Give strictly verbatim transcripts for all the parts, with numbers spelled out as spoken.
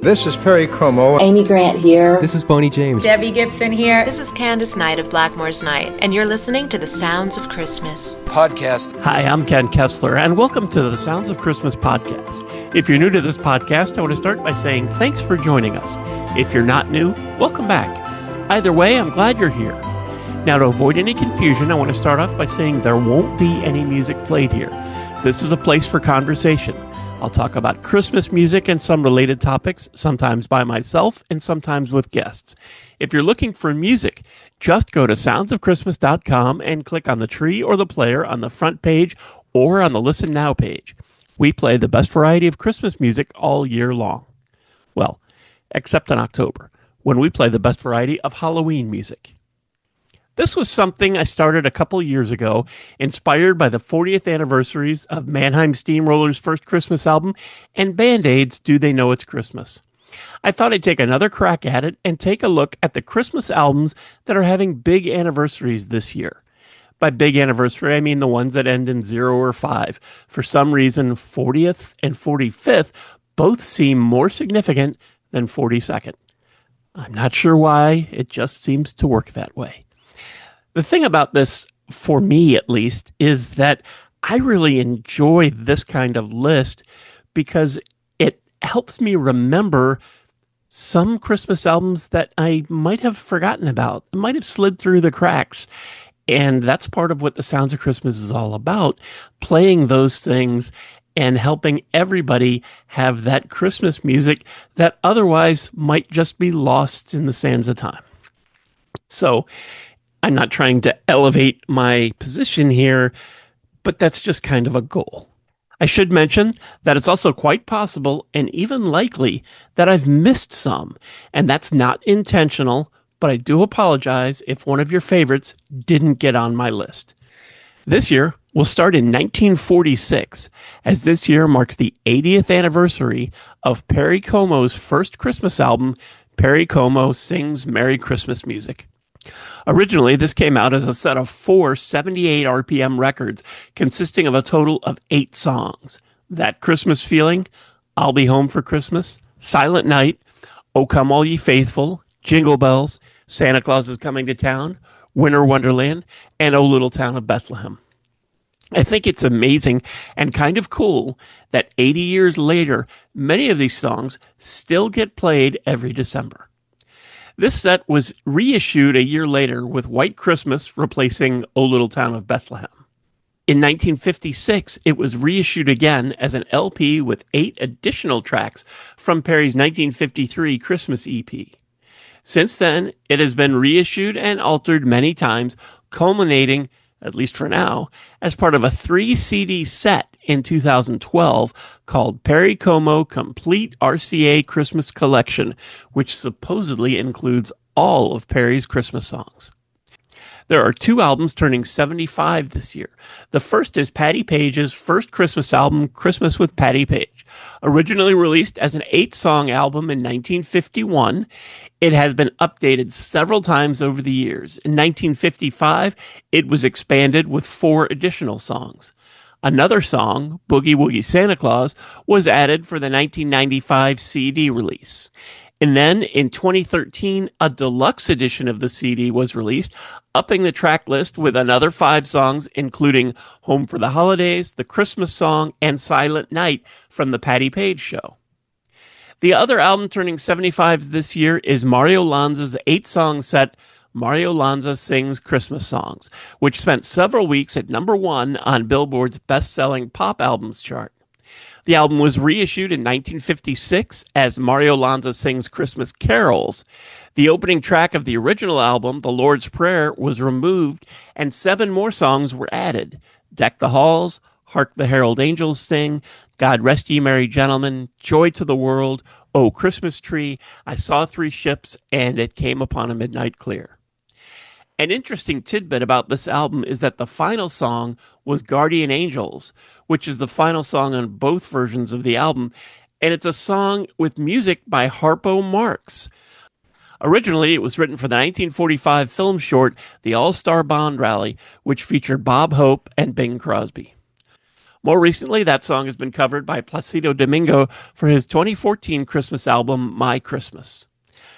This is Perry Como. Amy Grant here. This is Boney James. Debbie Gibson here. This is Candace Knight of Blackmore's Night, and you're listening to The Sounds of Christmas podcast. Hi, I'm Ken Kessler, and welcome to the Sounds of Christmas podcast. If you're new to this podcast, I want to start by saying thanks for joining us. If you're not new, welcome back. Either way, I'm glad you're here. Now, to avoid any confusion, I want to start off by saying there won't be any music played here. This is a place for conversation. I'll talk about Christmas music and some related topics, sometimes by myself and sometimes with guests. If you're looking for music, just go to sounds of christmas dot com and click on the tree or the player on the front page or on the Listen Now page. We play the best variety of Christmas music all year long. Well, except in October, when we play the best variety of Halloween music. This was something I started a couple years ago, inspired by the fortieth anniversaries of Mannheim Steamroller's first Christmas album and Band-Aid's Do They Know It's Christmas. I thought I'd take another crack at it and take a look at the Christmas albums that are having big anniversaries this year. By big anniversary, I mean the ones that end in zero or five. For some reason, fortieth and forty-fifth both seem more significant than forty-second. I'm not sure why, it just seems to work that way. The thing about this, for me at least, is that I really enjoy this kind of list because it helps me remember some Christmas albums that I might have forgotten about, might have slid through the cracks. And that's part of what the Sounds of Christmas is all about, playing those things and helping everybody have that Christmas music that otherwise might just be lost in the sands of time. So, I'm not trying to elevate my position here, but that's just kind of a goal. I should mention that it's also quite possible and even likely that I've missed some, and that's not intentional, but I do apologize if one of your favorites didn't get on my list. This year, we'll start in nineteen forty-six, as this year marks the eightieth anniversary of Perry Como's first Christmas album, Perry Como Sings Merry Christmas Music. Originally, this came out as a set of four seventy-eight R P M records consisting of a total of eight songs. That Christmas Feeling, I'll Be Home for Christmas, Silent Night, O Come All Ye Faithful, Jingle Bells, Santa Claus is Coming to Town, Winter Wonderland, and O Little Town of Bethlehem. I think it's amazing and kind of cool that eighty years later, many of these songs still get played every December. This set was reissued a year later with White Christmas replacing O Little Town of Bethlehem. In nineteen fifty-six, it was reissued again as an L P with eight additional tracks from Perry's nineteen fifty-three Christmas E P. Since then, it has been reissued and altered many times, culminating, at least for now, as part of a three C D set in two thousand twelve called Perry Como Complete R C A Christmas Collection, which supposedly includes all of Perry's Christmas songs. There are two albums turning seventy-five this year. The first is Patti Page's first Christmas album, Christmas with Patti Page. Originally released as an eight-song album in nineteen fifty-one, it has been updated several times over the years. In nineteen fifty-five, it was expanded with four additional songs. Another song, Boogie Woogie Santa Claus, was added for the nineteen ninety-five C D release. And then in twenty thirteen, a deluxe edition of the C D was released, upping the track list with another five songs, including Home for the Holidays, The Christmas Song, and Silent Night from the Patti Page Show. The other album turning seventy-five this year is Mario Lanza's eight-song set, Mario Lanza Sings Christmas Songs, which spent several weeks at number one on Billboard's best-selling pop albums chart. The album was reissued in nineteen fifty-six as Mario Lanza Sings Christmas Carols. The opening track of the original album, The Lord's Prayer, was removed, and seven more songs were added. Deck the Halls, Hark the Herald Angels Sing, God Rest Ye Merry Gentlemen, Joy to the World, O Christmas Tree, I Saw Three Ships, and It Came Upon a Midnight Clear. An interesting tidbit about this album is that the final song was Guardian Angels, which is the final song on both versions of the album, and it's a song with music by Harpo Marx. Originally, it was written for the nineteen forty-five film short The All-Star Bond Rally, which featured Bob Hope and Bing Crosby. More recently, that song has been covered by Placido Domingo for his twenty fourteen Christmas album, My Christmas.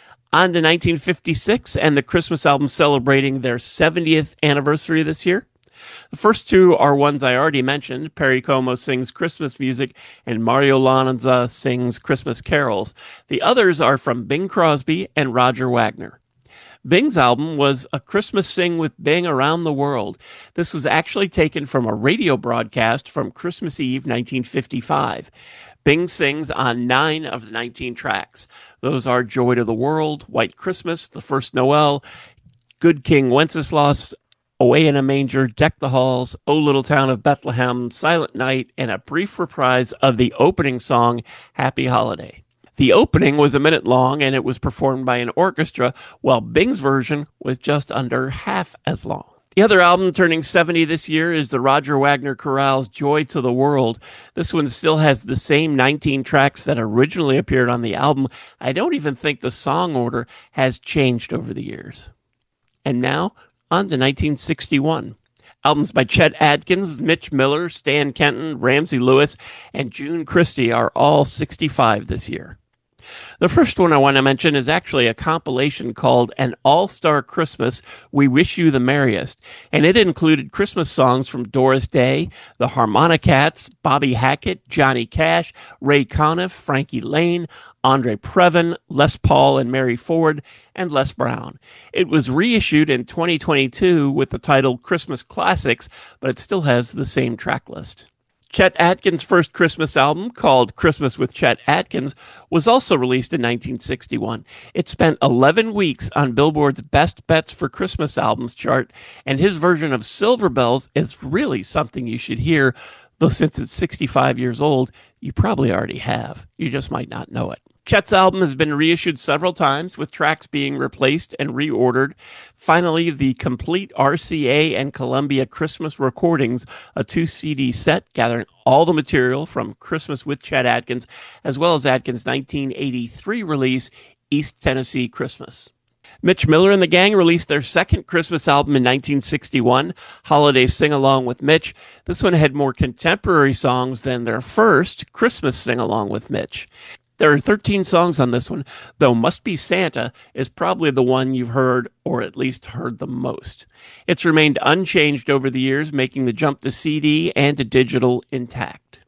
On to nineteen fifty-six and the Christmas album celebrating their seventieth anniversary this year. The first two are ones I already mentioned. Perry Como sings Christmas music and Mario Lanza sings Christmas carols. The others are from Bing Crosby and Roger Wagner. Bing's album was A Christmas Sing with Bing Around the World. This was actually taken from a radio broadcast from Christmas Eve nineteen fifty-five. Bing sings on nine of the nineteen tracks. Those are Joy to the World, White Christmas, The First Noel, Good King Wenceslas, Away in a Manger, Deck the Halls, O Little Town of Bethlehem, Silent Night, and a brief reprise of the opening song, Happy Holiday. The opening was a minute long, and it was performed by an orchestra, while Bing's version was just under half as long. The other album turning seventy this year is the Roger Wagner Chorale's Joy to the World. This one still has the same nineteen tracks that originally appeared on the album. I don't even think the song order has changed over the years. And now, on to nineteen sixty-one. Albums by Chet Atkins, Mitch Miller, Stan Kenton, Ramsey Lewis, and June Christy are all sixty-five this year. The first one I want to mention is actually a compilation called An All-Star Christmas, We Wish You the Merriest, and it included Christmas songs from Doris Day, the Harmonicats, Bobby Hackett, Johnny Cash, Ray Conniff, Frankie Lane, Andre Previn, Les Paul and Mary Ford, and Les Brown. It was reissued in twenty twenty-two with the title Christmas Classics, but it still has the same track list. Chet Atkins' first Christmas album, called Christmas with Chet Atkins, was also released in nineteen sixty-one. It spent eleven weeks on Billboard's Best Bets for Christmas Albums chart, and his version of Silver Bells is really something you should hear, though since it's sixty-five years old, you probably already have. You just might not know it. Chet's album has been reissued several times, with tracks being replaced and reordered. Finally, the complete R C A and Columbia Christmas recordings, a two-C D set gathering all the material from Christmas with Chet Atkins, as well as Atkins' nineteen eighty-three release, East Tennessee Christmas. Mitch Miller and the gang released their second Christmas album in nineteen sixty-one, Holiday Sing-Along with Mitch. This one had more contemporary songs than their first, Christmas Sing-Along with Mitch. There are thirteen songs on this one, though Must Be Santa is probably the one you've heard, or at least heard the most. It's remained unchanged over the years, making the jump to C D and to digital intact.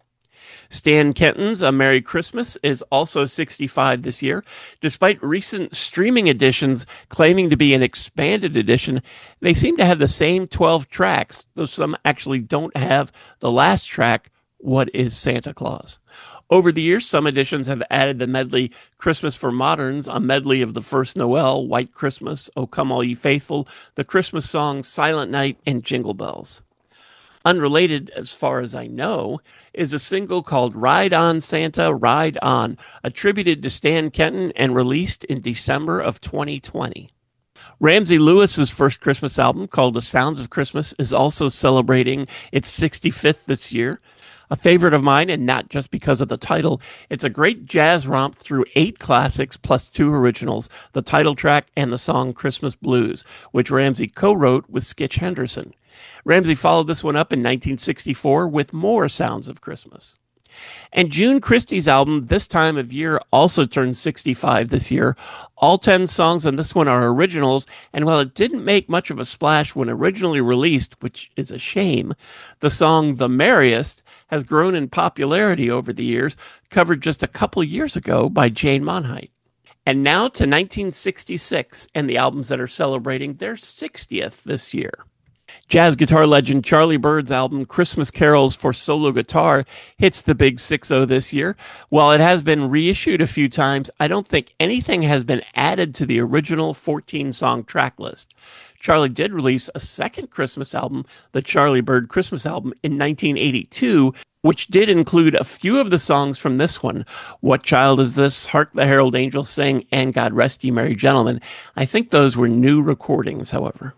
Stan Kenton's A Merry Christmas is also sixty-five this year. Despite recent streaming editions claiming to be an expanded edition, they seem to have the same twelve tracks, though some actually don't have the last track, What is Santa Claus? Over the years, some editions have added the medley Christmas for Moderns, a medley of The First Noel, White Christmas, O Come All Ye Faithful, the Christmas song Silent Night, and Jingle Bells. Unrelated, as far as I know, is a single called Ride On Santa, Ride On, attributed to Stan Kenton and released in December of twenty twenty. Ramsey Lewis's first Christmas album, called The Sounds of Christmas, is also celebrating its sixty-fifth this year. A favorite of mine, and not just because of the title, it's a great jazz romp through eight classics plus two originals, the title track and the song Christmas Blues, which Ramsey co-wrote with Skitch Henderson. Ramsey followed this one up in nineteen sixty-four with more Sounds of Christmas. And June Christy's album, This Time of Year, also turned sixty-five this year. All ten songs on this one are originals, and while it didn't make much of a splash when originally released, which is a shame, the song The Merriest has grown in popularity over the years, covered just a couple years ago by Jane Monheit. And now to nineteen sixty-six, and the albums that are celebrating their sixtieth this year. Jazz guitar legend Charlie Byrd's album Christmas Carols for Solo Guitar hits the big six oh this year. While it has been reissued a few times, I don't think anything has been added to the original fourteen-song track list. Charlie did release a second Christmas album, the Charlie Byrd Christmas album, in nineteen eighty-two, which did include a few of the songs from this one, What Child Is This?, Hark the Herald Angels Sing, and God Rest Ye Merry Gentlemen. I think those were new recordings, however.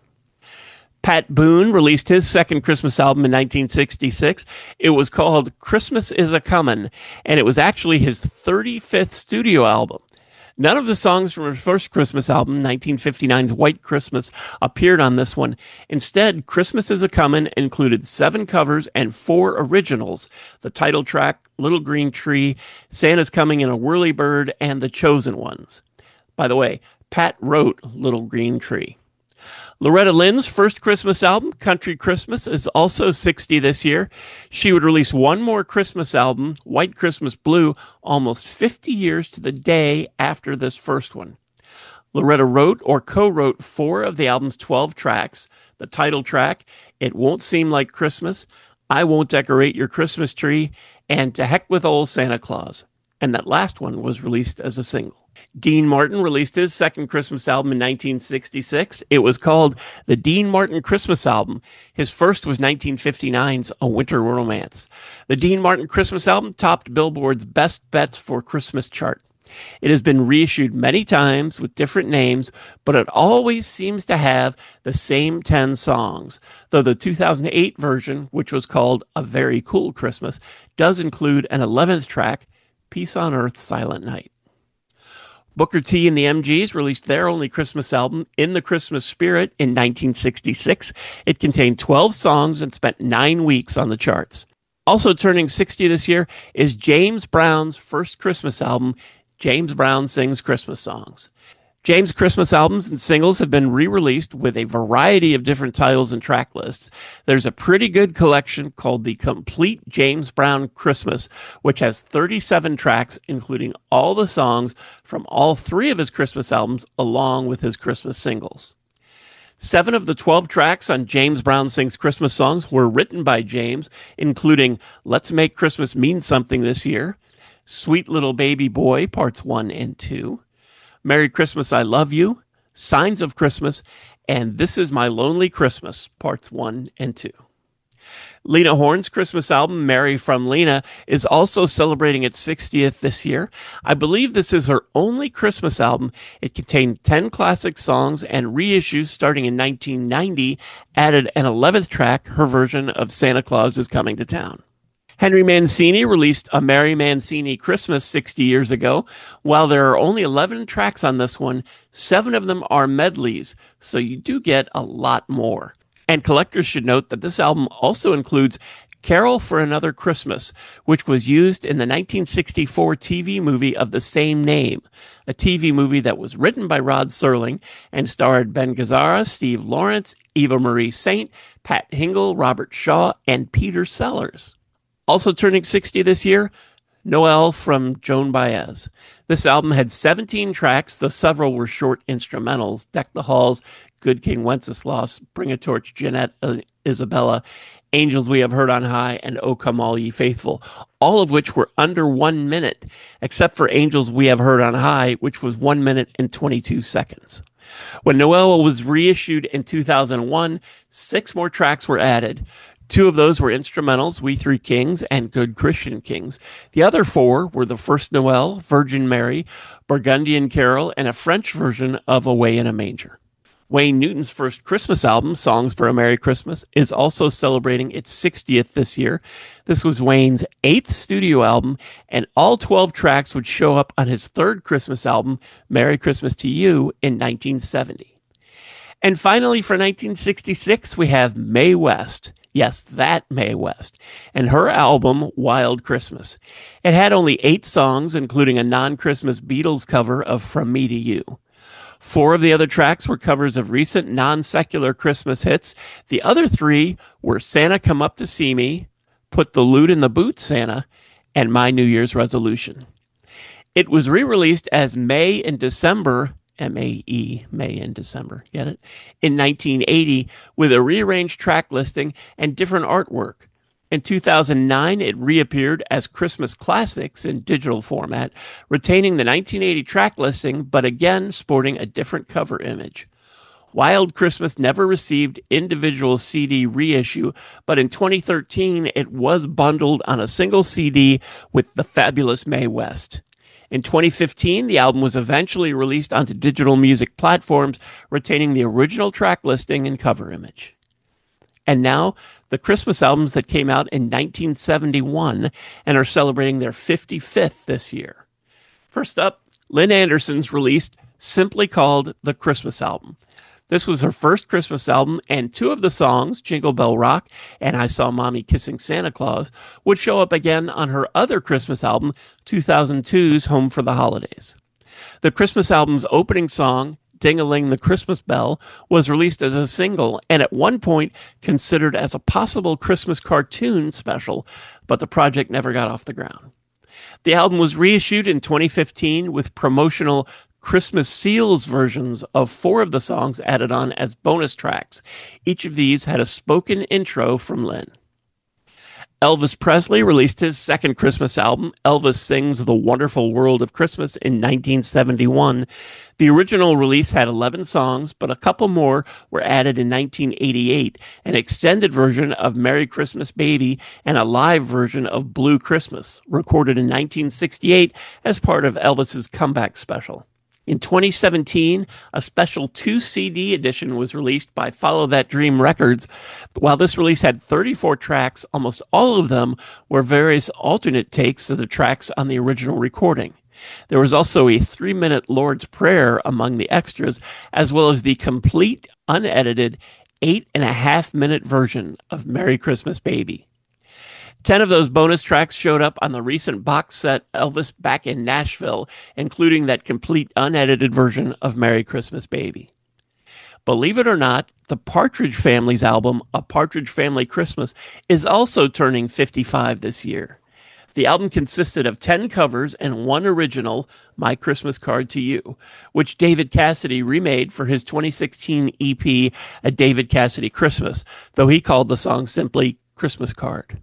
Pat Boone released his second Christmas album in nineteen sixty-six. It was called Christmas Is A-Comin', and it was actually his thirty-fifth studio album. None of the songs from her first Christmas album, nineteen fifty-nine's White Christmas, appeared on this one. Instead, Christmas Is A-Comin' included seven covers and four originals: the title track, Little Green Tree, Santa's Coming in a Whirlybird, and The Chosen Ones. By the way, Pat wrote Little Green Tree. Loretta Lynn's first Christmas album, Country Christmas, is also sixty this year. She would release one more Christmas album, White Christmas Blue, almost fifty years to the day after this first one. Loretta wrote or co-wrote four of the album's twelve tracks: the title track, It Won't Seem Like Christmas, I Won't Decorate Your Christmas Tree, and To Heck with Old Santa Claus. And that last one was released as a single. Dean Martin released his second Christmas album in nineteen sixty-six. It was called the Dean Martin Christmas Album. His first was nineteen fifty-nine's A Winter Romance. The Dean Martin Christmas album topped Billboard's Best Bets for Christmas chart. It has been reissued many times with different names, but it always seems to have the same ten songs, though the two thousand eight version, which was called A Very Cool Christmas, does include an eleventh track, Peace on Earth, Silent Night. Booker T and the M Gs released their only Christmas album, In the Christmas Spirit, in nineteen sixty-six. It contained twelve songs and spent nine weeks on the charts. Also turning sixty this year is James Brown's first Christmas album, James Brown Sings Christmas Songs. James' Christmas albums and singles have been re-released with a variety of different titles and track lists. There's a pretty good collection called The Complete James Brown Christmas, which has thirty-seven tracks, including all the songs from all three of his Christmas albums, along with his Christmas singles. Seven of the twelve tracks on James Brown Sings Christmas Songs were written by James, including Let's Make Christmas Mean Something This Year, Sweet Little Baby Boy, Parts one and two, Merry Christmas, I Love You, Signs of Christmas, and This Is My Lonely Christmas, Parts one and two. Lena Horne's Christmas album, Merry from Lena, is also celebrating its sixtieth this year. I believe this is her only Christmas album. It contained ten classic songs, and reissues starting in nineteen ninety added an eleventh track, her version of Santa Claus is Coming to Town. Henry Mancini released A Merry Mancini Christmas sixty years ago. While there are only eleven tracks on this one, seven of them are medleys, so you do get a lot more. And collectors should note that this album also includes Carol for Another Christmas, which was used in the nineteen sixty-four T V movie of the same name, a T V movie that was written by Rod Serling and starred Ben Gazzara, Steve Lawrence, Eva Marie Saint, Pat Hingle, Robert Shaw, and Peter Sellers. Also turning sixty this year, Noel from Joan Baez. This album had seventeen tracks, though several were short instrumentals: Deck the Halls, Good King Wenceslas, Bring a Torch, Jeanette uh, Isabella, Angels We Have Heard on High, and O Come All Ye Faithful, all of which were under one minute, except for Angels We Have Heard on High, which was one minute and twenty-two seconds. When Noel was reissued in two thousand one, six more tracks were added. Two of those were instrumentals, We Three Kings and Good Christian Kings. The other four were The First Noel, Virgin Mary, Burgundian Carol, and a French version of Away in a Manger. Wayne Newton's first Christmas album, Songs for a Merry Christmas, is also celebrating its sixtieth this year. This was Wayne's eighth studio album, and all twelve tracks would show up on his third Christmas album, Merry Christmas to You, in nineteen seventy. And finally, for nineteen sixty-six, we have Mae West. Yes, that Mae West, and her album, Wild Christmas. It had only eight songs, including a non-Christmas Beatles cover of From Me to You. Four of the other tracks were covers of recent non-secular Christmas hits. The other three were Santa Come Up to See Me, Put the Loot in the Boot, Santa, and My New Year's Resolution. It was re-released as May in December, M A E, May in December, get it? In nineteen eighty, with a rearranged track listing and different artwork. In two thousand nine, it reappeared as Christmas Classics in digital format, retaining the nineteen eighty track listing, but again sporting a different cover image. Wild Christmas never received individual C D reissue, but in twenty thirteen, it was bundled on a single C D with the fabulous Mae West. In twenty fifteen, the album was eventually released onto digital music platforms, retaining the original track listing and cover image. And now, the Christmas albums that came out in nineteen seventy-one and are celebrating their fifty-fifth this year. First up, Lynn Anderson's released simply called The Christmas Album. This was her first Christmas album, and two of the songs, Jingle Bell Rock and I Saw Mommy Kissing Santa Claus, would show up again on her other Christmas album, two thousand two's Home for the Holidays. The Christmas album's opening song, Ding-a-Ling the Christmas Bell, was released as a single and at one point considered as a possible Christmas cartoon special, but the project never got off the ground. The album was reissued in twenty fifteen with promotional Christmas Seals versions of four of the songs added on as bonus tracks. Each of these had a spoken intro from Lynn. Elvis Presley released his second Christmas album, Elvis Sings the Wonderful World of Christmas, in nineteen seventy-one. The original release had eleven songs, but a couple more were added in nineteen eighty-eight, an extended version of Merry Christmas Baby and a live version of Blue Christmas, recorded in nineteen sixty-eight as part of Elvis's comeback special. In twenty seventeen, a special two C D edition was released by Follow That Dream Records. While this release had thirty-four tracks, almost all of them were various alternate takes of the tracks on the original recording. There was also a three-minute Lord's Prayer among the extras, as well as the complete, unedited, eight-and-a-half-minute version of Merry Christmas Baby. Ten of those bonus tracks showed up on the recent box set Elvis Back in Nashville, including that complete unedited version of Merry Christmas Baby. Believe it or not, the Partridge Family's album, A Partridge Family Christmas, is also turning fifty-five this year. The album consisted of ten covers and one original, My Christmas Card to You, which David Cassidy remade for his twenty sixteen E P, A David Cassidy Christmas, though he called the song simply Christmas Card.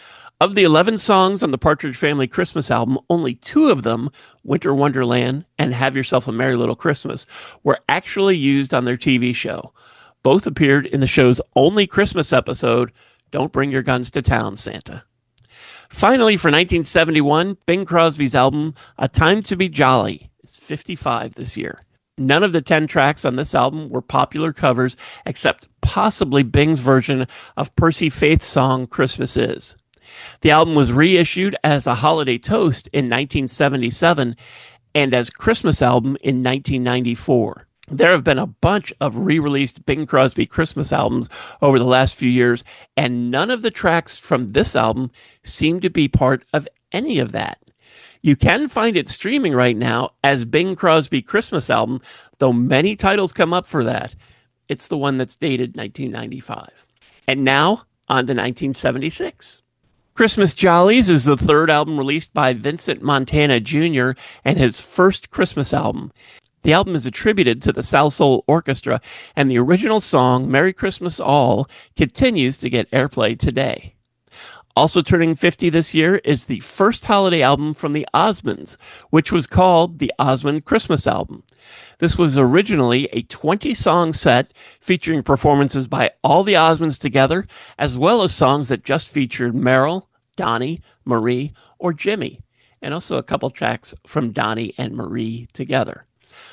Of the eleven songs on the Partridge Family Christmas album, only two of them, Winter Wonderland and Have Yourself a Merry Little Christmas, were actually used on their T V show. Both appeared in the show's only Christmas episode, Don't Bring Your Guns to Town, Santa. Finally, for nineteen seventy-one, Bing Crosby's album, A Time to Be Jolly. It's fifty-five this year. None of the ten tracks on this album were popular covers, except possibly Bing's version of Percy Faith's song, Christmas Is. The album was reissued as a holiday toast in nineteen seventy-seven and as Christmas album in nineteen ninety-four. There have been a bunch of re-released Bing Crosby Christmas albums over the last few years, and none of the tracks from this album seem to be part of any of that. You can find it streaming right now as Bing Crosby Christmas Album, though many titles come up for that. It's the one that's dated nineteen ninety-five. And now, on to nineteen seventy-six. Christmas Jollies is the third album released by Vincent Montana Junior and his first Christmas album. The album is attributed to the South Soul Orchestra, and the original song, Merry Christmas All, continues to get airplay today. Also turning fifty this year is the first holiday album from the Osmonds, which was called the Osmond Christmas Album. This was originally a twenty-song set featuring performances by all the Osmonds together, as well as songs that just featured Merrill, Donnie, Marie, or Jimmy, and also a couple tracks from Donnie and Marie together.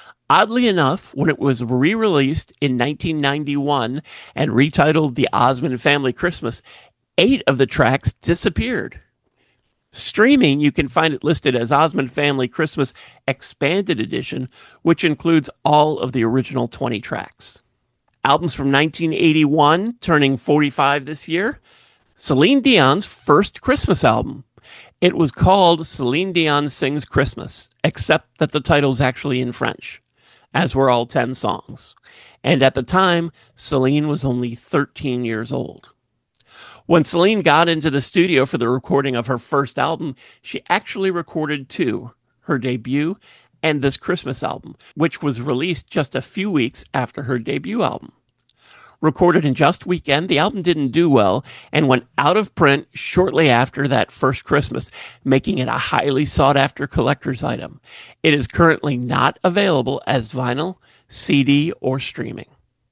Oddly enough, when it was re-released in nineteen ninety-one and retitled The Osmond Family Christmas, eight of the tracks disappeared. Streaming, you can find it listed as Osmond Family Christmas Expanded Edition, which includes all of the original twenty tracks. Albums from nineteen eighty-one, turning forty-five this year. Celine Dion's first Christmas album. It was called Celine Dion Sings Christmas, except that the title's actually in French, as were all ten songs. And at the time, Celine was only thirteen years old. When Celine got into the studio for the recording of her first album, she actually recorded two, her debut and this Christmas album, which was released just a few weeks after her debut album. Recorded in just weekend, the album didn't do well and went out of print shortly after that first Christmas, making it a highly sought-after collector's item. It is currently not available as vinyl, C D, or streaming.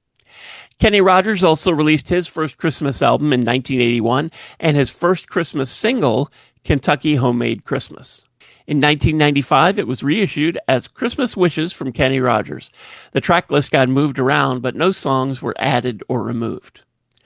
Kenny Rogers also released his first Christmas album in nineteen eighty-one and his first Christmas single, Kentucky Homemade Christmas. In nineteen ninety-five, it was reissued as Christmas Wishes from Kenny Rogers. The track list got moved around, but no songs were added or removed.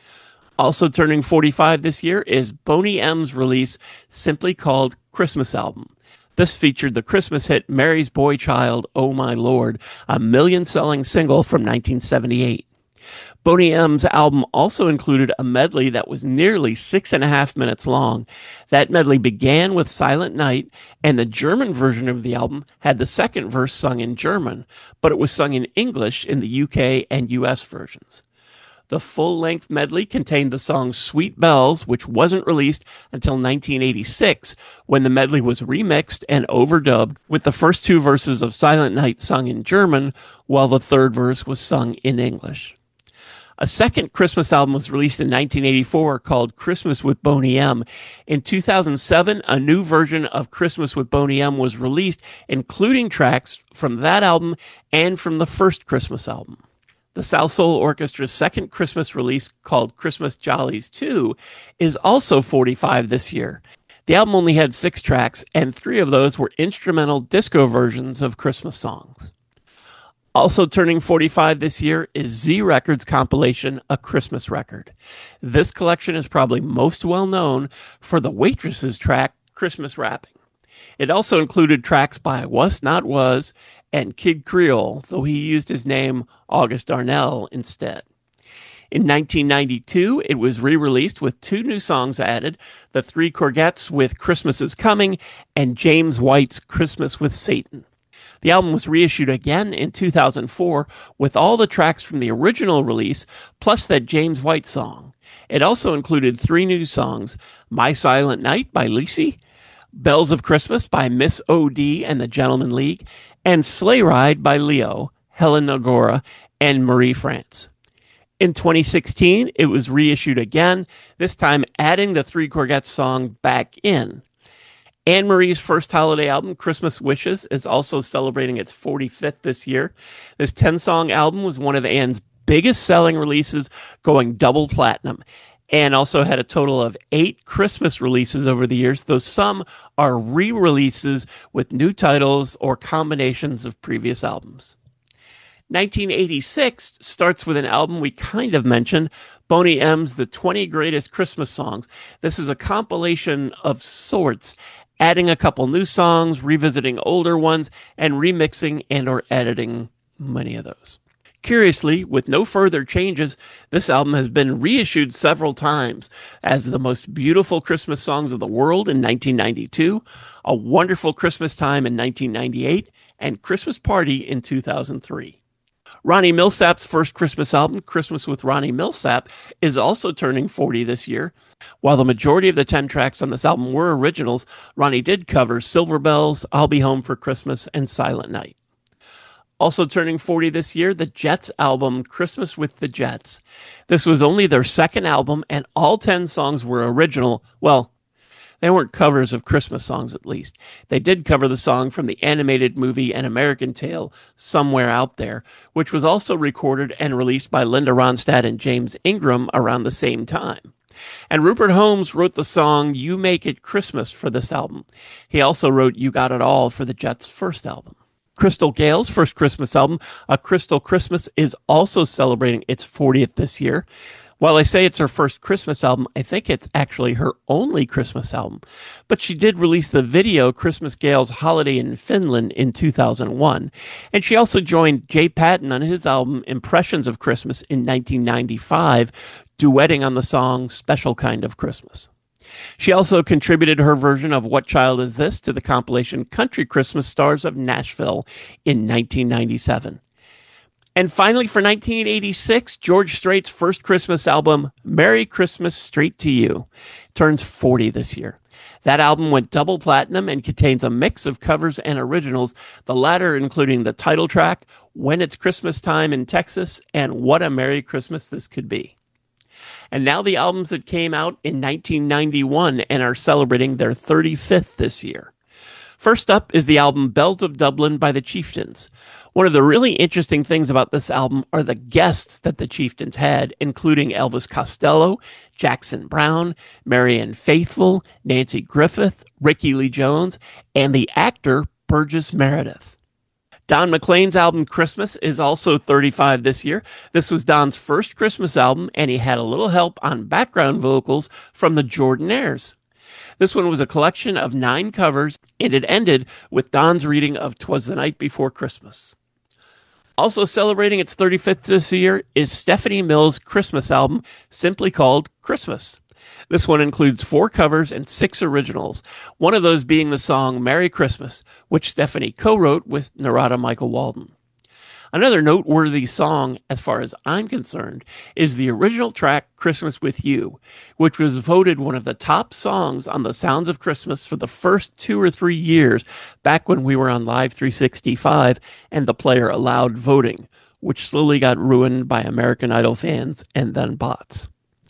Also turning forty-five this year is Boney M's release, simply called Christmas Album. This featured the Christmas hit Mary's Boy Child, Oh My Lord, a million-selling single from nineteen seventy-eight. Boney M's album also included a medley that was nearly six and a half minutes long. That medley began with Silent Night, and the German version of the album had the second verse sung in German, but it was sung in English in the U K and U S versions. The full-length medley contained the song Sweet Bells, which wasn't released until nineteen eighty-six, when the medley was remixed and overdubbed, with the first two verses of Silent Night sung in German, while the third verse was sung in English. A second Christmas album was released in nineteen eighty-four called Christmas with Boney M. In two thousand seven, a new version of Christmas with Boney M was released, including tracks from that album and from the first Christmas album. The South Soul Orchestra's second Christmas release, called Christmas Jollies two, is also forty-five this year. The album only had six tracks, and three of those were instrumental disco versions of Christmas songs. Also turning forty-five this year is Z Records' compilation, A Christmas Record. This collection is probably most well known for the Waitresses track, Christmas Wrapping. It also included tracks by Was Not Was and Kid Creole, though he used his name August Darnell instead. In nineteen ninety-two, it was re-released with two new songs added, the Three Courgettes with Christmas Is Coming and James White's Christmas with Satan. The album was reissued again in two thousand four with all the tracks from the original release, plus that James White song. It also included three new songs, My Silent Night by Lisi, Bells of Christmas by Miss O D and the Gentleman League, and Sleigh Ride by Leo, Helen Nagora, and Marie France. In twenty sixteen, it was reissued again, this time adding the Three Courgettes song back in. Anne Marie's first holiday album, Christmas Wishes, is also celebrating its forty-fifth this year. This ten-song album was one of Anne's biggest selling releases, going double platinum. Anne also had a total of eight Christmas releases over the years, though some are re-releases with new titles or combinations of previous albums. nineteen eighty-six starts with an album we kind of mentioned, Boney M's The twenty Greatest Christmas Songs. This is a compilation of sorts, adding a couple new songs, revisiting older ones, and remixing and or editing many of those. Curiously, with no further changes, this album has been reissued several times as The Most Beautiful Christmas Songs of the World in nineteen ninety-two, A Wonderful Christmas Time in nineteen ninety-eight, and Christmas Party in two thousand three. Ronnie Milsap's first Christmas album, Christmas with Ronnie Milsap, is also turning forty this year. While the majority of the ten tracks on this album were originals, Ronnie did cover Silver Bells, I'll Be Home for Christmas, and Silent Night. Also turning forty this year, the Jets album, Christmas with the Jets. This was only their second album, and all ten songs were original. Well, they weren't covers of Christmas songs, at least. They did cover the song from the animated movie An American Tail, Somewhere Out There, which was also recorded and released by Linda Ronstadt and James Ingram around the same time. And Rupert Holmes wrote the song You Make It Christmas for this album. He also wrote You Got It All for the Jets' first album. Crystal Gale's first Christmas album, A Crystal Christmas, is also celebrating its fortieth this year. While I say it's her first Christmas album, I think it's actually her only Christmas album. But she did release the video Christmas Gale's Holiday in Finland in two thousand one. And she also joined Jay Patton on his album Impressions of Christmas in nineteen ninety-five, duetting on the song Special Kind of Christmas. She also contributed her version of What Child Is This to the compilation Country Christmas Stars of Nashville in nineteen ninety-seven. And finally, for nineteen eighty-six, George Strait's first Christmas album, Merry Christmas Straight to You, turns forty this year. That album went double platinum and contains a mix of covers and originals, the latter including the title track, When It's Christmas Time in Texas, and What a Merry Christmas This Could Be. And now the albums that came out in nineteen ninety-one and are celebrating their thirty-fifth this year. First up is the album Bells of Dublin by the Chieftains. One of the really interesting things about this album are the guests that the Chieftains had, including Elvis Costello, Jackson Browne, Marianne Faithfull, Nanci Griffith, Rickie Lee Jones, and the actor Burgess Meredith. Don McLean's album Christmas is also thirty-five this year. This was Don's first Christmas album, and he had a little help on background vocals from the Jordanaires. This one was a collection of nine covers, and it ended with Don's reading of "'Twas the Night Before Christmas." Also celebrating its thirty-fifth this year is Stephanie Mills' Christmas album, simply called Christmas. This one includes four covers and six originals, one of those being the song "Merry Christmas," which Stephanie co-wrote with Narada Michael Walden. Another noteworthy song, as far as I'm concerned, is the original track "Christmas with You," which was voted one of the top songs on the Sounds of Christmas for the first two or three years back when we were on Live three sixty-five and the player allowed voting, which slowly got ruined by American Idol fans and then bots.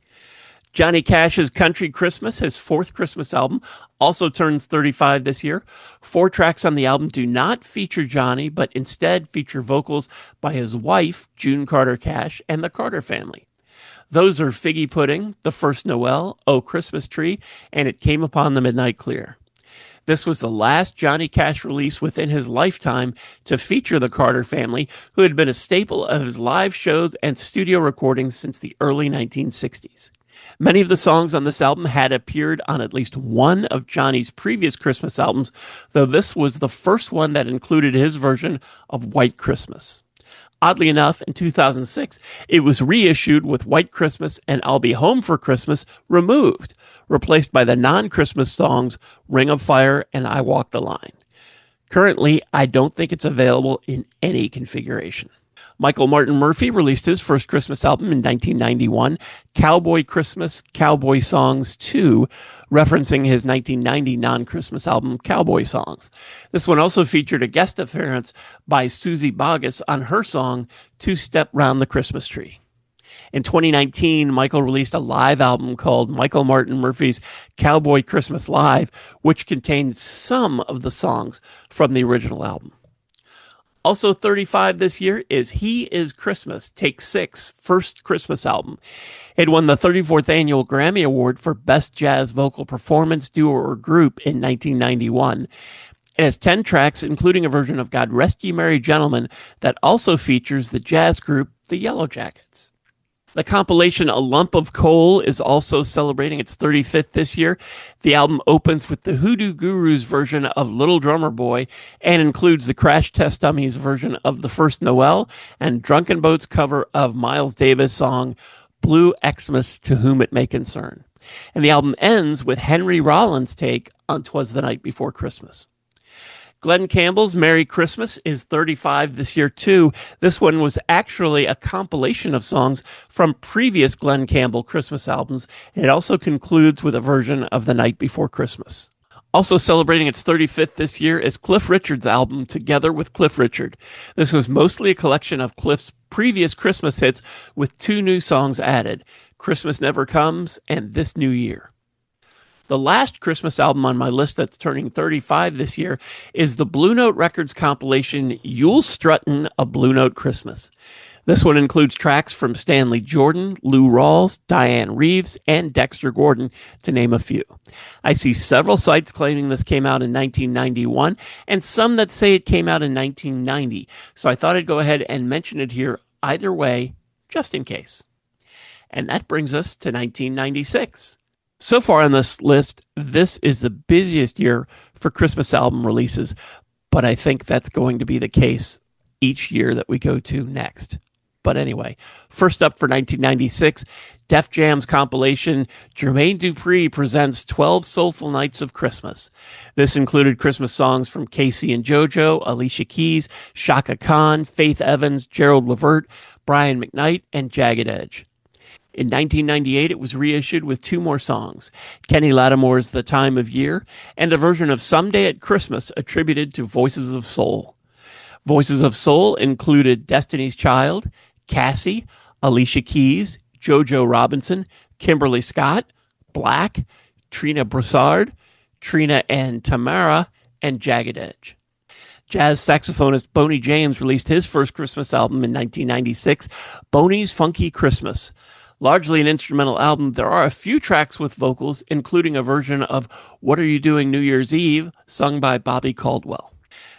Johnny Cash's Country Christmas, his fourth Christmas album, also turns thirty-five this year. Four tracks on the album do not feature Johnny, but instead feature vocals by his wife, June Carter Cash, and the Carter family. Those are Figgy Pudding, The First Noel, Oh Christmas Tree, and It Came Upon the Midnight Clear. This was the last Johnny Cash release within his lifetime to feature the Carter family, who had been a staple of his live shows and studio recordings since the early nineteen sixties. Many of the songs on this album had appeared on at least one of Johnny's previous Christmas albums, though this was the first one that included his version of White Christmas. Oddly enough, in two thousand six, it was reissued with White Christmas and I'll Be Home for Christmas removed, replaced by the non-Christmas songs Ring of Fire and I Walk the Line. Currently, I don't think it's available in any configuration. Michael Martin Murphey released his first Christmas album in nineteen ninety-one, Cowboy Christmas, Cowboy Songs two, referencing his nineteen ninety non-Christmas album, Cowboy Songs. This one also featured a guest appearance by Susie Boggess on her song, Two Step Round the Christmas Tree. In twenty nineteen, Michael released a live album called Michael Martin Murphey's Cowboy Christmas Live, which contained some of the songs from the original album. Also thirty-five this year is He Is Christmas, Take Six, first Christmas album. It won the thirty-fourth Annual Grammy Award for Best Jazz Vocal Performance, Duo, or Group in nineteen ninety-one. It has ten tracks, including a version of God Rest Ye Merry Gentlemen that also features the jazz group The Yellow Jackets. The compilation A Lump of Coal is also celebrating its thirty-fifth this year. The album opens with the Hoodoo Gurus version of Little Drummer Boy and includes the Crash Test Dummies version of The First Noel and Drunken Boat's cover of Miles Davis' song Blue Xmas to Whom It May Concern. And the album ends with Henry Rollins' take on 'Twas the Night Before Christmas. Glenn Campbell's Merry Christmas is thirty-five this year, too. This one was actually a compilation of songs from previous Glenn Campbell Christmas albums, and it also concludes with a version of The Night Before Christmas. Also celebrating its thirty-fifth this year is Cliff Richard's album, Together with Cliff Richard. This was mostly a collection of Cliff's previous Christmas hits with two new songs added, Christmas Never Comes and This New Year. The last Christmas album on my list that's turning thirty-five this year is the Blue Note Records compilation Yule Struttin' a Blue Note Christmas. This one includes tracks from Stanley Jordan, Lou Rawls, Diane Reeves, and Dexter Gordon, to name a few. I see several sites claiming this came out in nineteen ninety-one, and some that say it came out in nineteen ninety, so I thought I'd go ahead and mention it here either way, just in case. And that brings us to nineteen ninety-six. So far on this list, this is the busiest year for Christmas album releases, but I think that's going to be the case each year that we go to next. But anyway, first up for nineteen ninety-six, Def Jam's compilation, Jermaine Dupri presents twelve Soulful Nights of Christmas. This included Christmas songs from Casey and JoJo, Alicia Keys, Chaka Khan, Faith Evans, Gerald Levert, Brian McKnight, and Jagged Edge. In nineteen ninety-eight, it was reissued with two more songs, Kenny Lattimore's The Time of Year, and a version of Someday at Christmas attributed to Voices of Soul. Voices of Soul included Destiny's Child, Cassie, Alicia Keys, JoJo Robinson, Kimberly Scott, Black, Trina Broussard, Trina and Tamara, and Jagged Edge. Jazz saxophonist Boney James released his first Christmas album in nineteen ninety-six, Boney's Funky Christmas. Largely an instrumental album, there are a few tracks with vocals, including a version of What Are You Doing New Year's Eve, sung by Bobby Caldwell.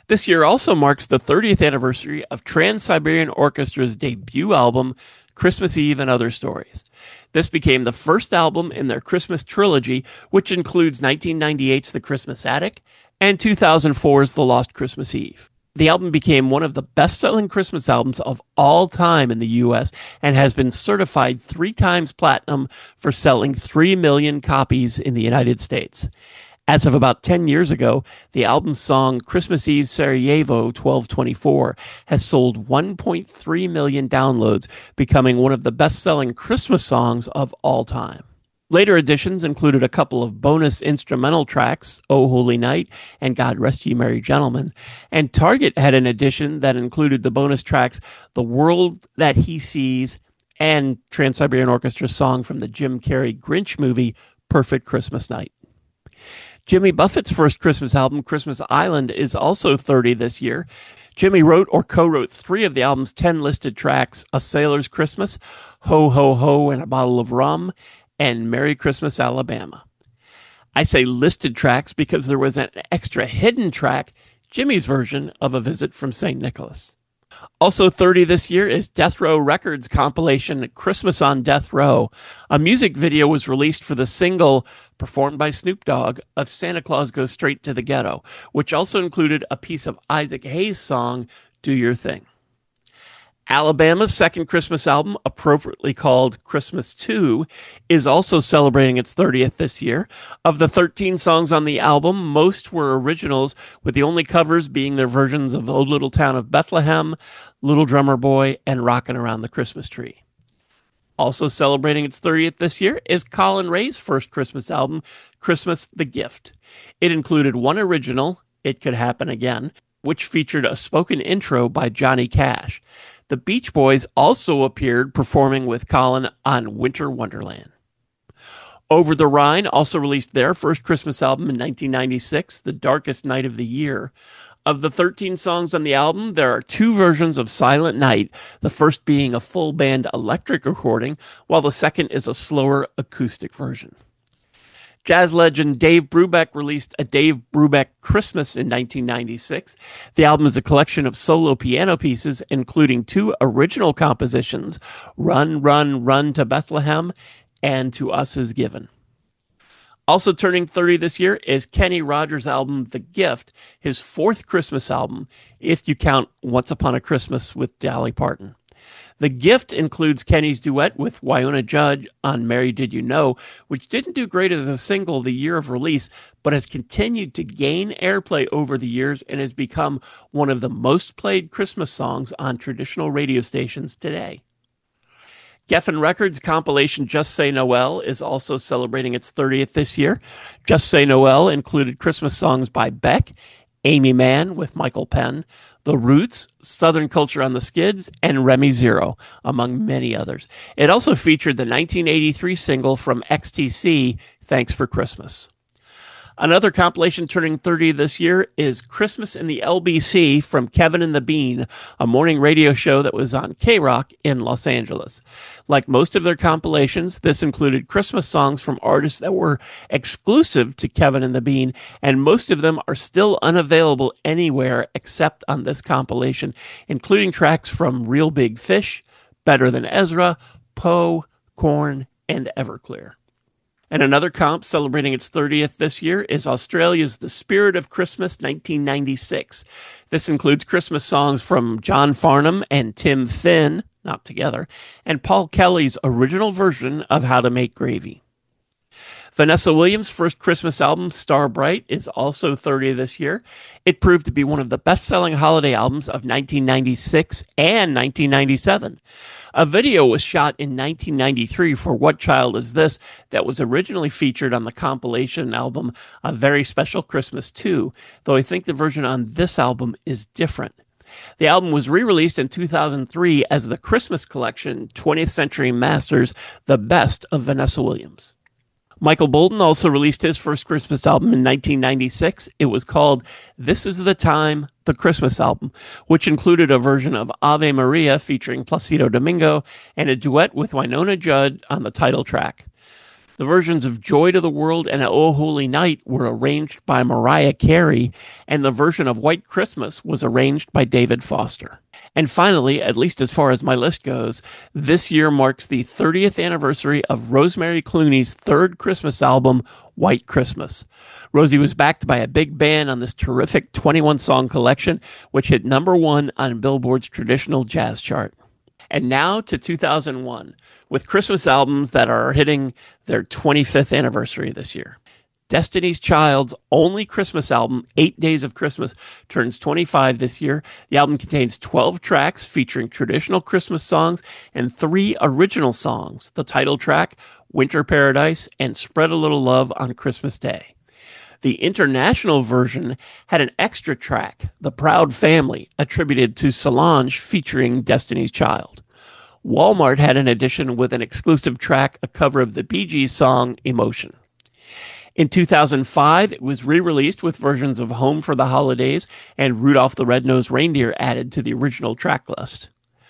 This year also marks the thirtieth anniversary of Trans-Siberian Orchestra's debut album, Christmas Eve and Other Stories. This became the first album in their Christmas trilogy, which includes nineteen ninety-eight's The Christmas Attic and two thousand four's The Lost Christmas Eve. The album became one of the best-selling Christmas albums of all time in the U S and has been certified three times platinum for selling three million copies in the United States. As of about ten years ago, the album's song Christmas Eve Sarajevo twelve twenty-four has sold one point three million downloads, becoming one of the best-selling Christmas songs of all time. Later editions included a couple of bonus instrumental tracks, O Holy Night and God Rest Ye Merry Gentlemen, and Target had an edition that included the bonus tracks The World That He Sees and Trans-Siberian Orchestra's song from the Jim Carrey Grinch movie, Perfect Christmas Night. Jimmy Buffett's first Christmas album, Christmas Island, is also thirty this year. Jimmy wrote or co-wrote three of the album's ten listed tracks, A Sailor's Christmas, Ho Ho Ho and a Bottle of Rum, and Merry Christmas, Alabama. I say listed tracks because there was an extra hidden track, Jimmy's version of A Visit from Saint Nicholas. Also thirty this year is Death Row Records' compilation Christmas on Death Row. A music video was released for the single, performed by Snoop Dogg, of Santa Claus Goes Straight to the Ghetto, which also included a piece of Isaac Hayes' song, Do Your Thing. Alabama's second Christmas album, appropriately called Christmas two, is also celebrating its thirtieth this year. Of the thirteen songs on the album, most were originals, with the only covers being their versions of Old Little Town of Bethlehem, Little Drummer Boy, and Rockin' Around the Christmas Tree. Also celebrating its thirtieth this year is Colin Ray's first Christmas album, Christmas the Gift. It included one original, It Could Happen Again, which featured a spoken intro by Johnny Cash. The Beach Boys also appeared performing with Colin on Winter Wonderland. Over the Rhine also released their first Christmas album in nineteen ninety-six, The Darkest Night of the Year. Of the thirteen songs on the album, there are two versions of Silent Night, the first being a full band electric recording, while the second is a slower acoustic version. Jazz legend Dave Brubeck released A Dave Brubeck Christmas in nineteen ninety-six. The album is a collection of solo piano pieces, including two original compositions, Run, Run, Run to Bethlehem and To Us Is Given. Also turning thirty this year is Kenny Rogers' album The Gift, his fourth Christmas album, if you count Once Upon a Christmas with Dolly Parton. The Gift includes Kenny's duet with Wynonna Judd on Mary Did You Know, which didn't do great as a single the year of release, but has continued to gain airplay over the years and has become one of the most played Christmas songs on traditional radio stations today. Geffen Records' compilation Just Say Noel is also celebrating its thirtieth this year. Just Say Noel included Christmas songs by Beck, Amy Mann with Michael Penn, The Roots, Southern Culture on the Skids, and Remy Zero, among many others. It also featured the nineteen eighty-three single from X T C, Thanks for Christmas. Another compilation turning thirty this year is Christmas in the L B C from Kevin and the Bean, a morning radio show that was on K-Rock in Los Angeles. Like most of their compilations, this included Christmas songs from artists that were exclusive to Kevin and the Bean, and most of them are still unavailable anywhere except on this compilation, including tracks from Real Big Fish, Better Than Ezra, Poe, Korn, and Everclear. And another comp celebrating its thirtieth this year is Australia's The Spirit of Christmas nineteen ninety-six. This includes Christmas songs from John Farnham and Tim Finn, not together, and Paul Kelly's original version of How to Make Gravy. Vanessa Williams' first Christmas album, Star Bright, is also thirty this year. It proved to be one of the best-selling holiday albums of nineteen ninety-six and nineteen ninety-seven. A video was shot in nineteen ninety-three for What Child Is This that was originally featured on the compilation album A Very Special Christmas two, though I think the version on this album is different. The album was re-released in two thousand three as the Christmas collection, twentieth Century Masters, The Best of Vanessa Williams. Michael Bolton also released his first Christmas album in nineteen ninety-six. It was called This Is the Time, the Christmas Album, which included a version of Ave Maria featuring Placido Domingo and a duet with Wynonna Judd on the title track. The versions of Joy to the World and Oh Holy Night were arranged by Mariah Carey, and the version of White Christmas was arranged by David Foster. And finally, at least as far as my list goes, this year marks the thirtieth anniversary of Rosemary Clooney's third Christmas album, White Christmas. Rosie was backed by a big band on this terrific twenty-one song collection, which hit number one on Billboard's traditional jazz chart. And now to two thousand one, with Christmas albums that are hitting their twenty-fifth anniversary this year. Destiny's Child's only Christmas album, Eight Days of Christmas, turns twenty-five this year. The album contains twelve tracks featuring traditional Christmas songs and three original songs, the title track, Winter Paradise, and Spread a Little Love on Christmas Day. The international version had an extra track, The Proud Family, attributed to Solange featuring Destiny's Child. Walmart had an edition with an exclusive track, a cover of the Bee Gees song, Emotion. In two thousand five, it was re-released with versions of Home for the Holidays and Rudolph the Red-Nosed Reindeer added to the original track list.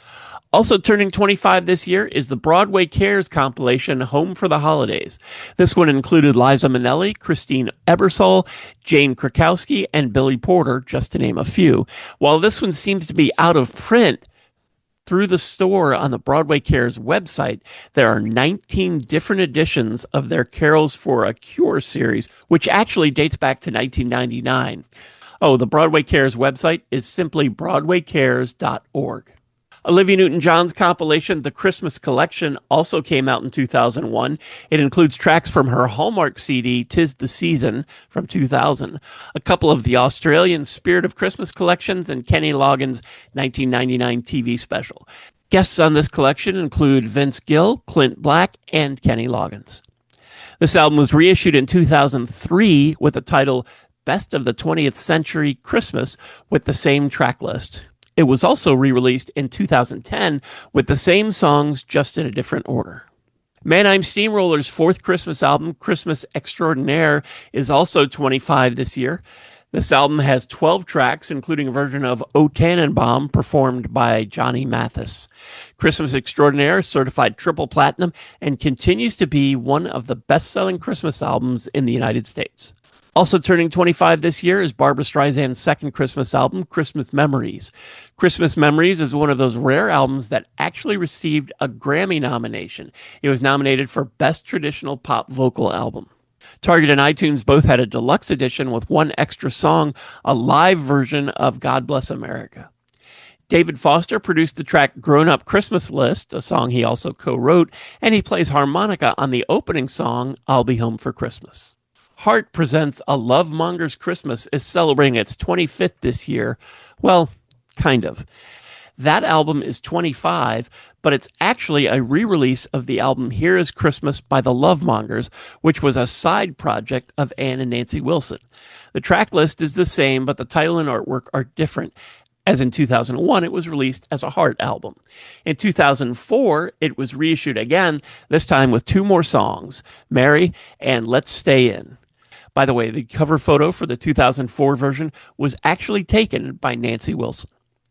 Also turning twenty-five this year is the Broadway Cares compilation, Home for the Holidays. This one included Liza Minnelli, Christine Ebersole, Jane Krakowski, and Billy Porter, just to name a few. While this one seems to be out of print, through the store on the Broadway Cares website, there are nineteen different editions of their Carols for a Cure series, which actually dates back to nineteen ninety-nine. Oh, the Broadway Cares website is simply broadway cares dot org. Olivia Newton-John's compilation, The Christmas Collection, also came out in two thousand one. It includes tracks from her Hallmark C D, 'Tis the Season, from two thousand, a couple of the Australian Spirit of Christmas collections, and Kenny Loggins' nineteen ninety-nine T V special. Guests on this collection include Vince Gill, Clint Black, and Kenny Loggins. This album was reissued in two thousand three with the title Best of the twentieth Century Christmas with the same track list. It was also re-released in two thousand ten with the same songs, just in a different order. Mannheim Steamroller's fourth Christmas album, Christmas Extraordinaire, is also twenty-five this year. This album has twelve tracks, including a version of O Tannenbaum performed by Johnny Mathis. Christmas Extraordinaire is certified triple platinum and continues to be one of the best-selling Christmas albums in the United States. Also turning twenty-five this year is Barbra Streisand's second Christmas album, Christmas Memories. Christmas Memories is one of those rare albums that actually received a Grammy nomination. It was nominated for Best Traditional Pop Vocal Album. Target and iTunes both had a deluxe edition with one extra song, a live version of God Bless America. David Foster produced the track Grown Up Christmas List, a song he also co-wrote, and he plays harmonica on the opening song, I'll Be Home for Christmas. Heart presents A Love Monger's Christmas is celebrating its twenty-fifth this year. Well, kind of. That album is twenty-five, but it's actually a re-release of the album Here is Christmas by the Lovemongers, which was a side project of Ann and Nancy Wilson. The track list is the same, but the title and artwork are different. As in two thousand one, it was released as a Heart album. In two thousand four, it was reissued again, this time with two more songs, Mary and Let's Stay In. By the way, the cover photo for the two thousand four version was actually taken by Nancy Wilson.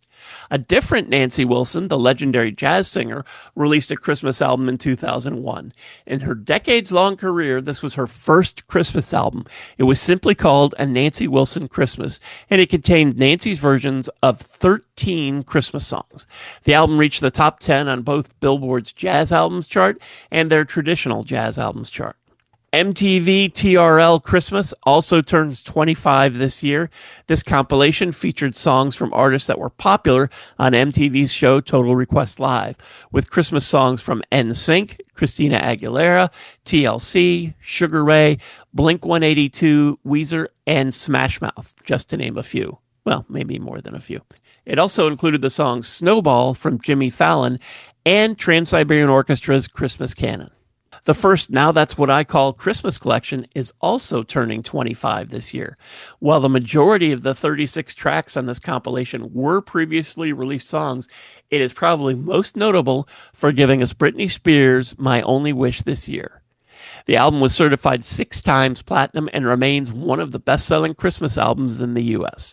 A different Nancy Wilson, the legendary jazz singer, released a Christmas album in two thousand one. In her decades-long career, this was her first Christmas album. It was simply called A Nancy Wilson Christmas, and it contained Nancy's versions of thirteen Christmas songs. The album reached the top ten on both Billboard's Jazz Albums chart and their Traditional Jazz Albums chart. M T V T R L Christmas also turns twenty-five this year. This compilation featured songs from artists that were popular on M T V's show Total Request Live, with Christmas songs from N Sync, Christina Aguilera, T L C, Sugar Ray, Blink one eighty-two, Weezer, and Smash Mouth, just to name a few. Well, maybe more than a few. It also included the song Snowball from Jimmy Fallon and Trans-Siberian Orchestra's Christmas Canon. The first Now That's What I Call Christmas collection is also turning twenty-five this year. While the majority of the thirty-six tracks on this compilation were previously released songs, it is probably most notable for giving us Britney Spears' My Only Wish this year. The album was certified six times platinum and remains one of the best-selling Christmas albums in the U S.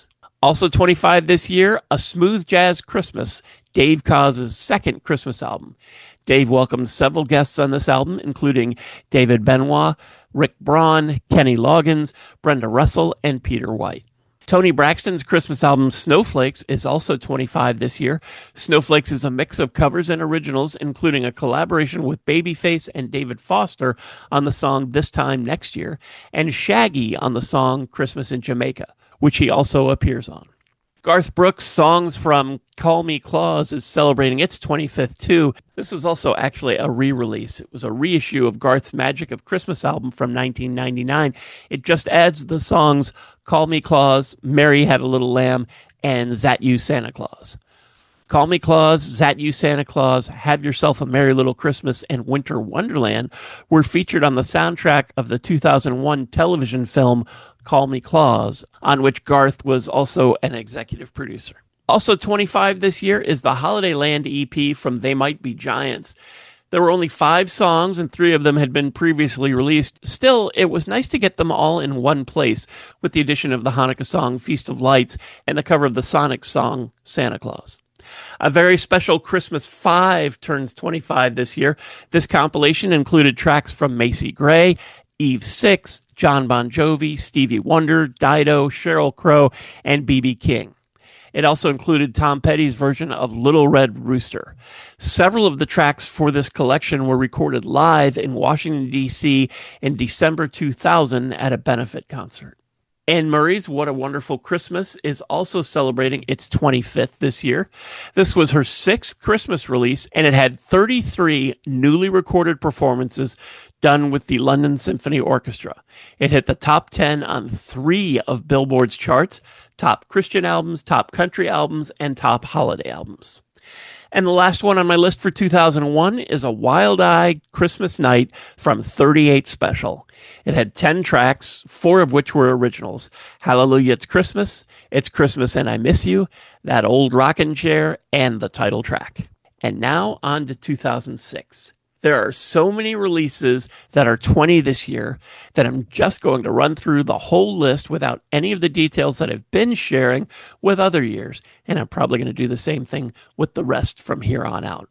Also twenty-five this year, A Smooth Jazz Christmas, Dave Koz' second Christmas album. Dave welcomed several guests on this album, including David Benoit, Rick Braun, Kenny Loggins, Brenda Russell, and Peter White. Toni Braxton's Christmas album Snowflakes is also twenty-five this year. Snowflakes is a mix of covers and originals, including a collaboration with Babyface and David Foster on the song This Time Next Year, and Shaggy on the song Christmas in Jamaica, which he also appears on. Garth Brooks' Songs from Call Me Claus is celebrating its twenty-fifth too. This was also actually a re-release. It was a reissue of Garth's Magic of Christmas album from nineteen ninety-nine. It just adds the songs Call Me Claus, Mary Had a Little Lamb, and Zat You Santa Claus. Call Me Claus, Zat You Santa Claus, Have Yourself a Merry Little Christmas, and Winter Wonderland were featured on the soundtrack of the two thousand one television film Call Me Claus, on which Garth was also an executive producer. Also twenty-five this year is the Holiday Land E P from They Might Be Giants. There were only five songs, and three of them had been previously released. Still, it was nice to get them all in one place, with the addition of the Hanukkah song Feast of Lights and the cover of the Sonic song Santa Claus. A very special Christmas five turns twenty-five this year. This compilation included tracks from Macy Gray, Eve Six, John Bon Jovi, Stevie Wonder, Dido, Sheryl Crow, and B B King. It also included Tom Petty's version of Little Red Rooster. Several of the tracks for this collection were recorded live in Washington, D C in December two thousand at a benefit concert. Anne Murray's What a Wonderful Christmas is also celebrating its twenty-fifth this year. This was her sixth Christmas release, and it had thirty-three newly recorded performances done with the London Symphony Orchestra. It hit the top ten on three of Billboard's charts: top Christian albums, top country albums, and top holiday albums. And the last one on my list for two thousand one is A Wild-Eyed Christmas Night from thirty-eight Special. It had ten tracks, four of which were originals: Hallelujah, It's Christmas, It's Christmas and I Miss You, That Old Rockin' Chair, and the title track. And now on to two thousand six. There are so many releases that are twenty this year that I'm just going to run through the whole list without any of the details that I've been sharing with other years, and I'm probably going to do the same thing with the rest from here on out.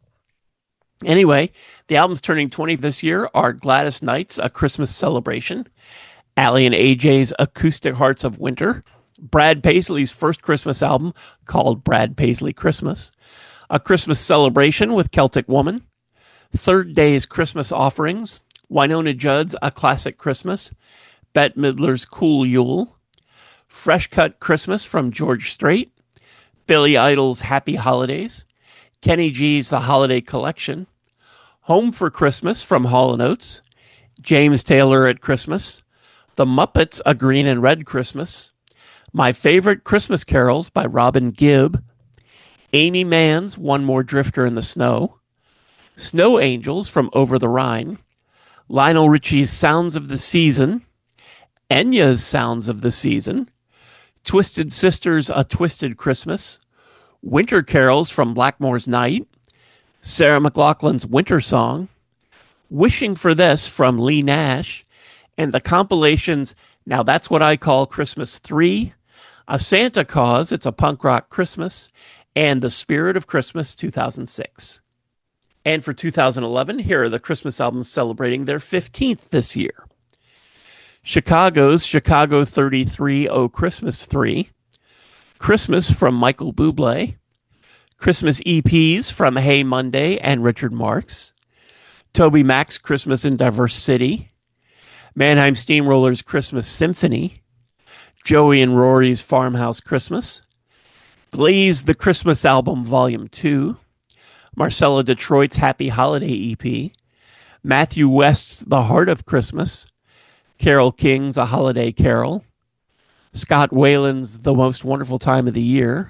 Anyway, the albums turning twenty this year are Gladys Knight's A Christmas Celebration, Allie and A J's Acoustic Hearts of Winter, Brad Paisley's first Christmas album called Brad Paisley Christmas, A Christmas Celebration with Celtic Woman, Third Day's Christmas Offerings, Wynonna Judd's A Classic Christmas, Bette Midler's Cool Yule, Fresh Cut Christmas from George Strait, Billy Idol's Happy Holidays, Kenny G's The Holiday Collection, Home for Christmas from Hall and Oates, James Taylor at Christmas, The Muppets' A Green and Red Christmas, My Favorite Christmas Carols by Robin Gibb, Amy Mann's One More Drifter in the Snow, Snow Angels from Over the Rhine, Lionel Richie's Sounds of the Season, Enya's Sounds of the Season, Twisted Sisters' A Twisted Christmas, Winter Carols from Blackmore's Night, Sarah McLachlan's Winter Song, Wishing for This from Lee Nash, and the compilations Now That's What I Call Christmas three, A Santa Cause, It's a Punk Rock Christmas, and The Spirit of Christmas two thousand six. And for two thousand eleven, here are the Christmas albums celebrating their fifteenth this year. Chicago's Chicago thirty-three, Oh Christmas three, Christmas from Michael Bublé, Christmas E Ps from Hey Monday and Richard Marx, Toby Mac's Christmas in Diverse City, Mannheim Steamroller's Christmas Symphony, Joey and Rory's Farmhouse Christmas, Glee's The Christmas Album Volume two, Marcella Detroit's Happy Holiday E P, Matthew West's The Heart of Christmas, Carole King's A Holiday Carol, Scott Weiland's The Most Wonderful Time of the Year,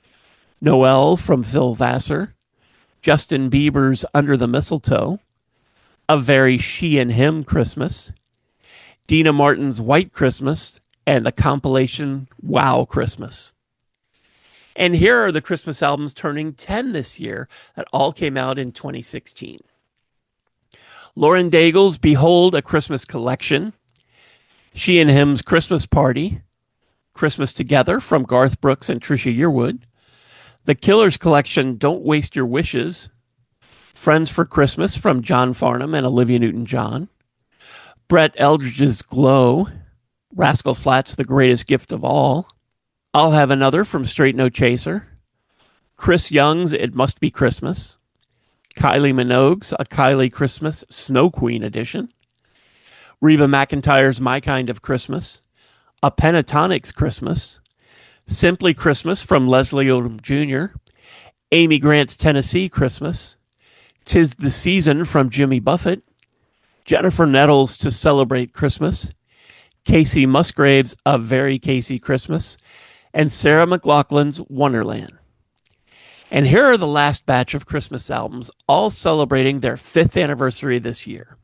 Noel from Phil Vassar, Justin Bieber's Under the Mistletoe, A Very She and Him Christmas, Dina Martin's White Christmas, and the compilation Wow Christmas. And here are the Christmas albums turning ten this year that all came out in twenty sixteen. Lauren Daigle's Behold, A Christmas Collection, She and Him's Christmas Party, Christmas Together from Garth Brooks and Trisha Yearwood. The Killers collection, Don't Waste Your Wishes. Friends for Christmas from John Farnham and Olivia Newton-John. Brett Eldridge's Glow. Rascal Flatts, The Greatest Gift of All. I'll Have Another from Straight No Chaser. Chris Young's It Must Be Christmas. Kylie Minogue's A Kylie Christmas Snow Queen edition. Reba McEntire's My Kind of Christmas. A Pentatonix Christmas. Simply Christmas from Leslie Odom Junior Amy Grant's Tennessee Christmas. 'Tis the Season from Jimmy Buffett. Jennifer Nettles' To Celebrate Christmas. Casey Musgrave's A Very Casey Christmas. And Sarah McLachlan's Wonderland. And here are the last batch of Christmas albums, all celebrating their fifth anniversary this year.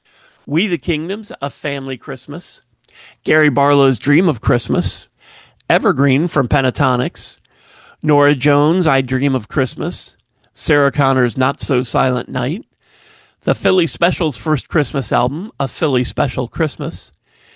We the Kingdoms, A Family Christmas. Gary Barlow's Dream of Christmas. Evergreen from Pentatonix. Norah Jones' I Dream of Christmas. Sarah Connor's Not So Silent Night. The Philly Special's first Christmas album, A Philly Special Christmas.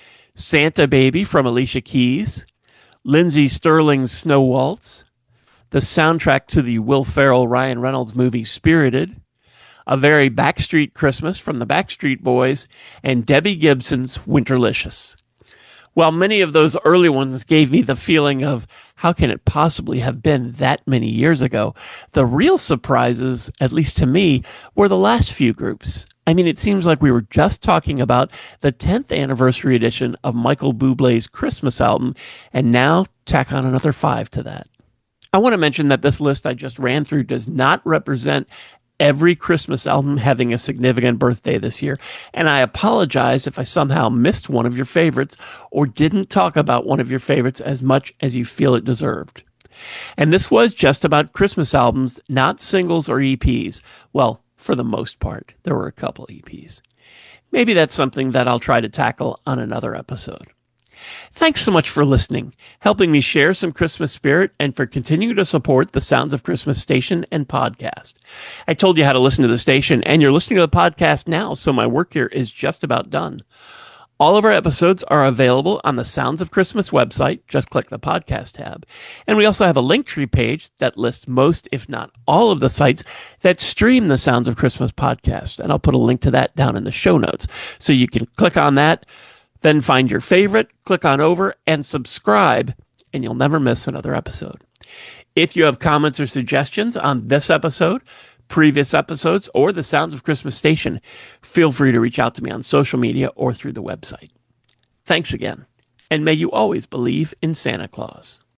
Santa Baby from Alicia Keys. Lindsey Sterling's Snow Waltz. The soundtrack to the Will Ferrell Ryan Reynolds movie Spirited. A Very Backstreet Christmas from the Backstreet Boys. And Debbie Gibson's Winterlicious. While many of those early ones gave me the feeling of how can it possibly have been that many years ago, the real surprises, at least to me, were the last few groups. I mean, it seems like we were just talking about the tenth anniversary edition of Michael Bublé's Christmas album, and now tack on another five to that. I want to mention that this list I just ran through does not represent every Christmas album having a significant birthday this year, and I apologize if I somehow missed one of your favorites or didn't talk about one of your favorites as much as you feel it deserved. And this was just about Christmas albums, not singles or E Ps. Well, for the most part, there were a couple E Ps. Maybe that's something that I'll try to tackle on another episode. Thanks so much for listening, helping me share some Christmas spirit, and for continuing to support the Sounds of Christmas station and podcast. I told you how to listen to the station, and you're listening to the podcast now, so my work here is just about done. All of our episodes are available on the Sounds of Christmas website. Just click the podcast tab. And we also have a Linktree page that lists most, if not all, of the sites that stream the Sounds of Christmas podcast. And I'll put a link to that down in the show notes. So you can click on that, then find your favorite, click on over, and subscribe, and you'll never miss another episode. If you have comments or suggestions on this episode, previous episodes, or the Sounds of Christmas station, feel free to reach out to me on social media or through the website. Thanks again, and may you always believe in Santa Claus.